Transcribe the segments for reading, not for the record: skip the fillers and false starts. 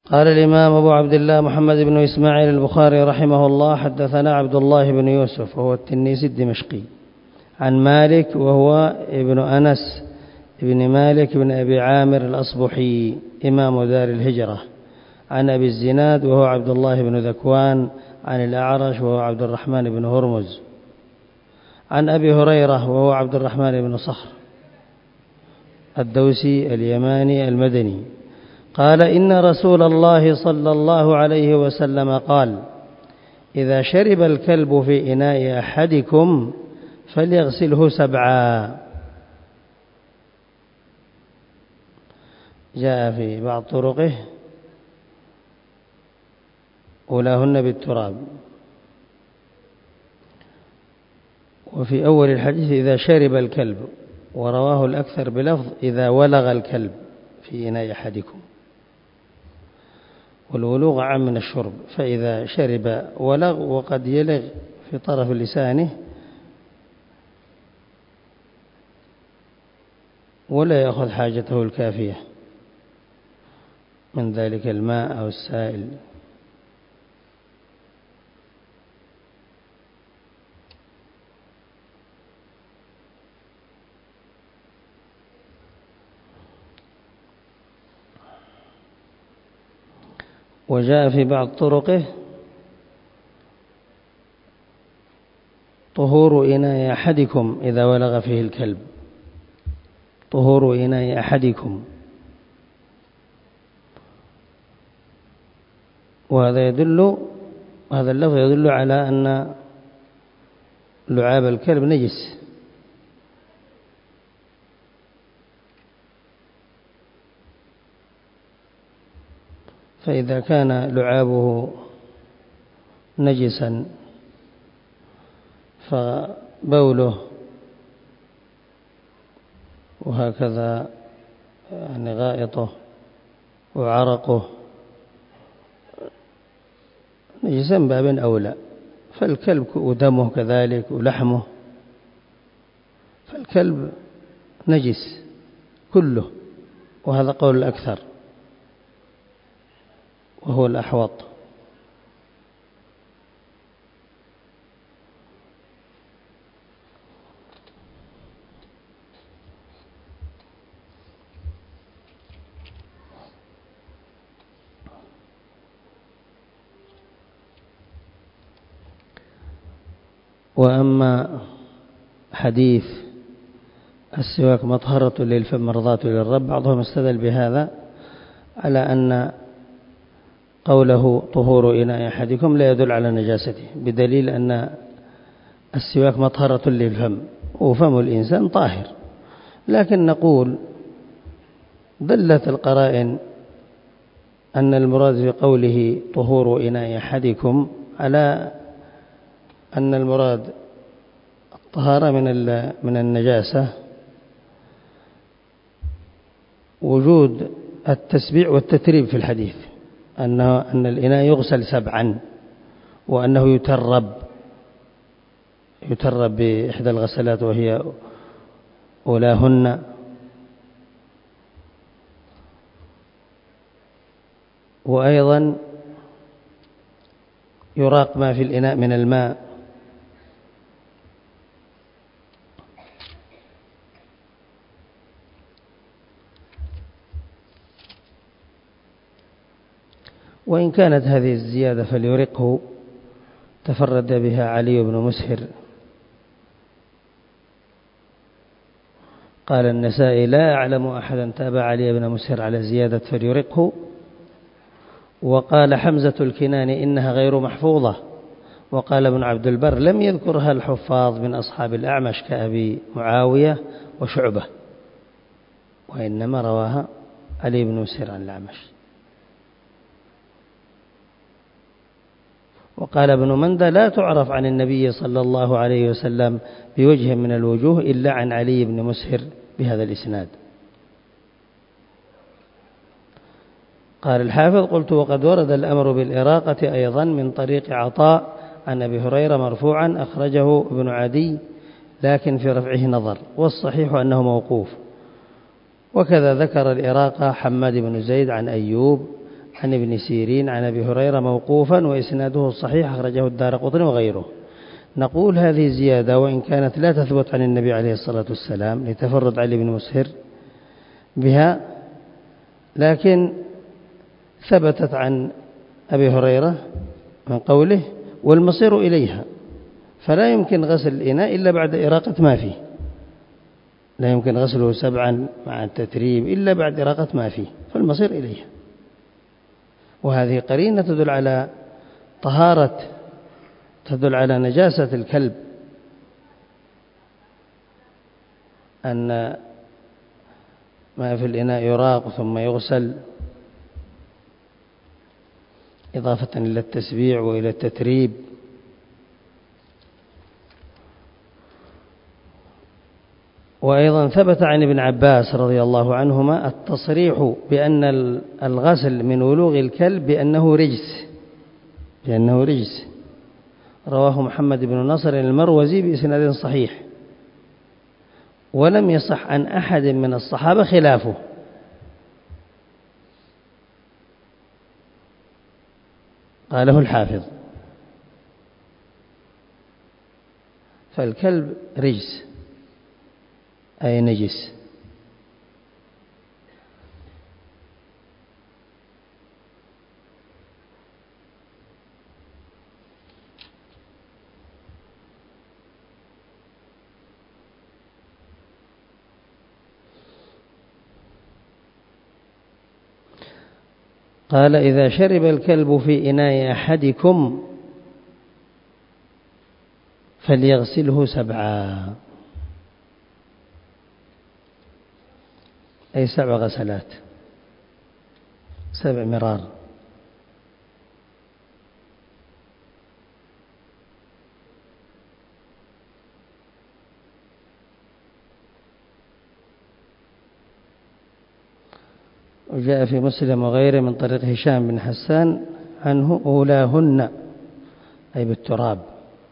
قال الإمام أبو عبد الله محمد بن إسماعيل البخاري رحمه الله: حدثنا عبد الله بن يوسف وهو التنيسي الدمشقي عن مالك وهو ابن أنس ابن مالك بن أبي عامر الأصبحي إمام دار الهجرة، عن أبي الزناد وهو عبد الله بن ذكوان، عن الأعرج وهو عبد الرحمن بن هرمز، عن أبي هريرة وهو عبد الرحمن بن صخر الدوسي اليماني المدني قال: إن رسول الله صلى الله عليه وسلم قال: إذا شرب الكلب في إناء أحدكم فليغسله 7. جاء في بعض طرقه أولاهن بالتراب، وفي أول الحديث إذا شرب الكلب، ورواه الأكثر بلفظ إذا ولغ الكلب في إناء أحدكم، والولوغ عام من الشرب، فإذا شرب ولغ، وقد يلغ في طرف لسانه ولا يأخذ حاجته الكافية من ذلك الماء أو السائل. وجاء في بعض طرقه طهور إناء أحدكم إذا ولغ فيه الكلب، طهور إناء أحدكم، وهذا اللفظ يدل على أن لعاب الكلب نجس، فإذا كان لعابه نجسا فبوله وهكذا يعني غائطه وعرقه نجسا باب أولى، فالكلب ودمه كذلك ولحمه، فالكلب نجس كله، وهذا قول الأكثر وهو الأحوط. وأما حديث السواك مطهرة للفم مرضاة للرب، بعضهم استدل بهذا على أن قوله طهور إناء أحدكم لا يدل على نجاسته، بدليل أن السواك مطهرة للفم وفم الإنسان طاهر، لكن نقول دلت القرائن أن المراد بقوله طهور إناء أحدكم على أن المراد الطهارة من النجاسة، وجود التسبيع والتتريب في الحديث، أن الإناء يغسل 7، وأنه يترب بإحدى الغسلات وهي أولاهن، وأيضا يراق ما في الإناء من الماء. وإن كانت هذه الزيادة فليرقه تفرد بها علي بن مسهر. قال النسائي: لا أعلم أحدا تابع علي بن مسهر على زيادة فليرقه. وقال حمزة الكناني: إنها غير محفوظة. وقال ابن عبد البر: لم يذكرها الحفاظ من أصحاب الأعمش كأبي معاوية وشعبة، وإنما رواها علي بن مسهر عن الأعمش. وقال ابن مندى: لا تعرف عن النبي صلى الله عليه وسلم بوجه من الوجوه إلا عن علي بن مسهر بهذا الإسناد. قال الحافظ: قلت: وقد ورد الأمر بالإراقة أيضا من طريق عطاء عن أبي هريرة مرفوعا، أخرجه ابن عدي، لكن في رفعه نظر، والصحيح أنه موقوف. وكذا ذكر الإراقة حماد بن زيد عن أيوب عن ابن سيرين عن أبي هريرة موقوفا وإسناده صحيح أخرجه الدارقطني وغيره. نقول هذه زيادة وإن كانت لا تثبت عن النبي عليه الصلاة والسلام لتفرد علي بن مسهر بها، لكن ثبتت عن أبي هريرة من قوله والمصير إليها، فلا يمكن غسل الإناء إلا بعد إراقة ما فيه، لا يمكن غسله 7 مع التتريب إلا بعد إراقة ما فيه، فالمصير إليها. وهذه قرينة تدل على طهارة، تدل على نجاسة الكلب، أن ما في الإناء يراق ثم يغسل إضافة إلى التسبيع وإلى التتريب. وأيضا ثبت عن ابن عباس رضي الله عنهما التصريح بأن الغسل من ولوغ الكلب بأنه رجس، رواه محمد بن نصر المروزي بإسناد صحيح، ولم يصح عن أحد من الصحابة خلافه. قاله الحافظ. فالكلب رجس أي نجس. قال إذا شرب الكلب في إناء أحدكم فليغسله 7، أي 7 غسلات، 7 مرار. وجاء في مسلم وغيره من طريق هشام بن حسان عنه أولاهن أي بالتراب،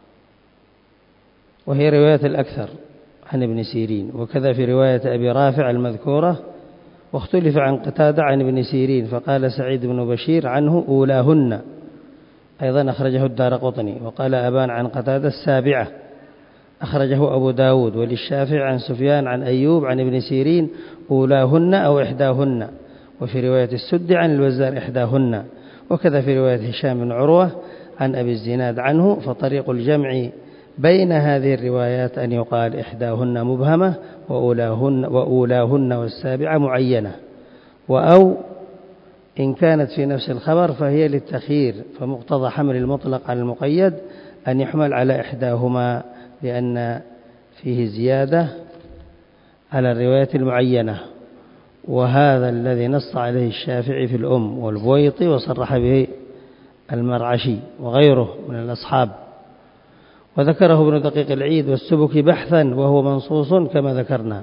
وهي رواية الأكثر عن ابن سيرين، وكذا في رواية أبي رافع المذكورة. واختلف عن قتادة عن ابن سيرين فقال سعيد بن بشير عنه أولاهن، أيضا أخرجه الدارقطني. وقال أبان عن قتادة 7 أخرجه أبو داود. وللشافعي عن سفيان عن أيوب عن ابن سيرين أولاهن أو إحداهن. وفي رواية السد عن الوزار إحداهن. وكذا في رواية هشام بن عروة عن أبي الزناد عنه. فطريق الجمع بين هذه الروايات أن يقال إحداهن مبهمة وأولاهن والسابعة معينة، أو إن كانت في نفس الخبر فهي للتخيير، فمقتضى حمل المطلق على المقيد أن يحمل على إحداهما لأن فيه زيادة على الرواية المعينة. وهذا الذي نص عليه الشافعي في الأم والبويطي وصرح به المرعشي وغيره من الأصحاب، وذكره ابن دقيق العيد والسبكي بحثا وهو منصوص كما ذكرنا.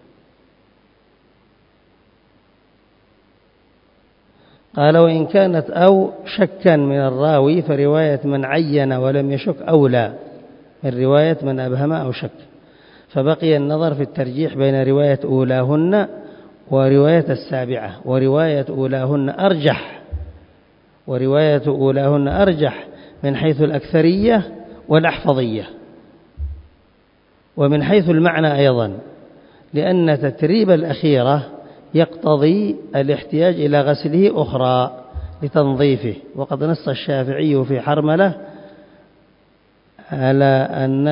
قال وإن كانت أو شكا من الراوي فرواية من عين ولم يشك أولى من رواية من أبهم أو شك، فبقي النظر في الترجيح بين رواية أولاهن ورواية السابعة، ورواية أولاهن أرجح من حيث الأكثرية والأحفظية، ومن حيث المعنى أيضا، لأن تتريب الأخيرة يقتضي الاحتياج إلى غسله أخرى لتنظيفه. وقد نص الشافعي في حرملة على أن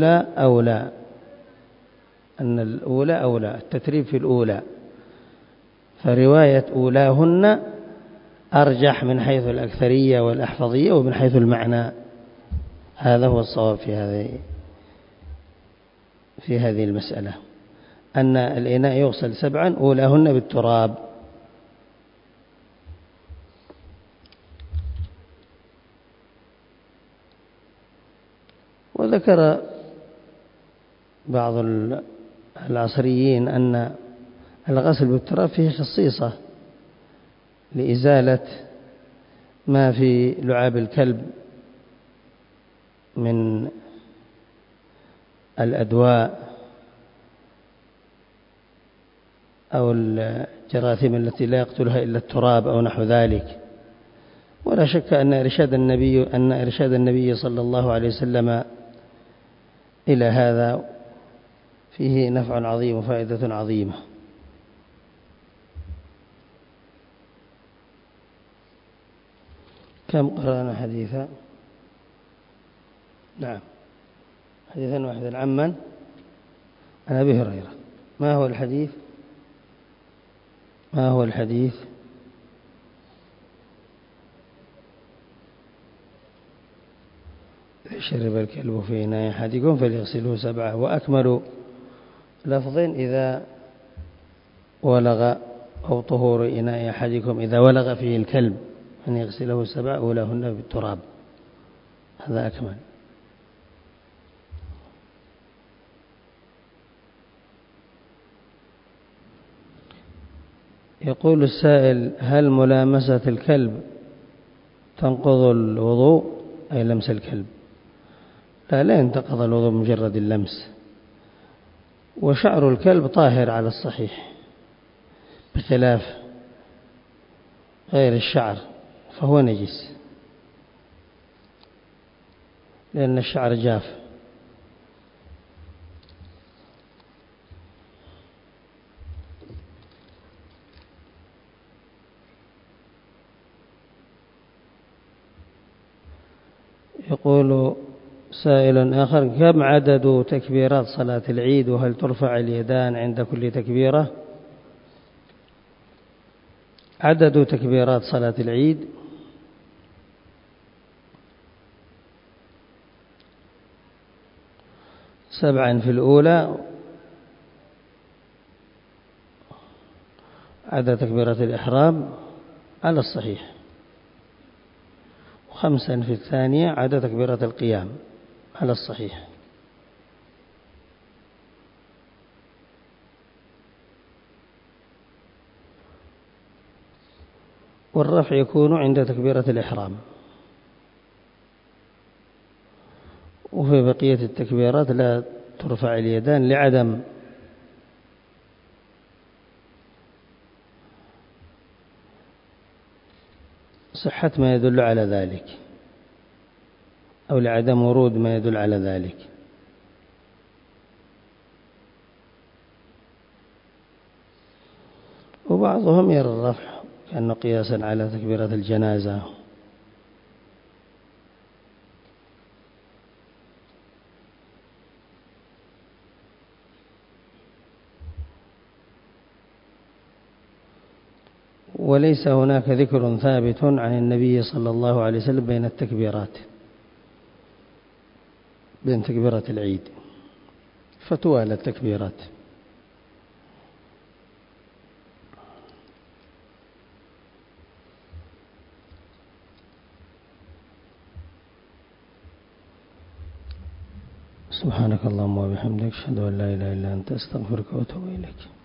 الأولى أولى التتريب في الأولى، فرواية أولاهن أرجح من حيث الأكثرية والأحفظية ومن حيث المعنى. هذا هو الصواب في هذه المسألة، أن الإناء يغسل 7 أولاهن بالتراب. وذكر بعض العصريين أن الغسل بالتراب فيه خصيصة لإزالة ما في لعاب الكلب من الأدواء أو الجراثيم التي لا يقتلها إلا التراب أو نحو ذلك. ولا شك أن إرشاد النبي صلى الله عليه وسلم إلى هذا فيه نفع عظيم وفائدة عظيمة. كم قرأنا حديثا؟ نعم، حديثا واحدا. عمن؟ عن أبي هريرة. ما هو الحديث؟ ما هو الحديث؟ شرب الكلب في إناء أحدكم فليغسله 7، وأكمل لفظ إذا ولغ، أو طهور إناء أحدكم إذا ولغ فيه الكلب أن يغسله 7 أولاهن بالتراب، هذا أكمل. يقول السائل: هل ملامسة الكلب تنقض الوضوء؟ أي لمس الكلب؟ لا ينتقض الوضوء بمجرد اللمس، وشعر الكلب طاهر على الصحيح، بخلاف غير الشعر فهو نجس، لأن الشعر جاف. يقول سائل آخر: كم عدد تكبيرات صلاة العيد؟ وهل ترفع اليدان عند كل تكبيرة؟ عدد تكبيرات صلاة العيد 7 في الأولى، عدد تكبيرات الإحرام على الصحيح، 5 في الثانية عدد تكبيرات القيام على الصحيح. والرفع يكون عند تكبيرة الإحرام، وفي بقية التكبيرات لا ترفع اليدان لعدم صحة ما يدل على ذلك، أو لعدم ورود ما يدل على ذلك. وبعضهم يرى الرفع كأنه قياسا على تكبيرة الجنازة. وليس هناك ذكر ثابت عن النبي صلى الله عليه وسلم بين التكبيرات، بين تكبيرة العيد، فتوالى التكبيرات. سبحانك اللهم وبحمدك، أشهد أن لا إله إلا أنت، أستغفرك وأتوب إليك.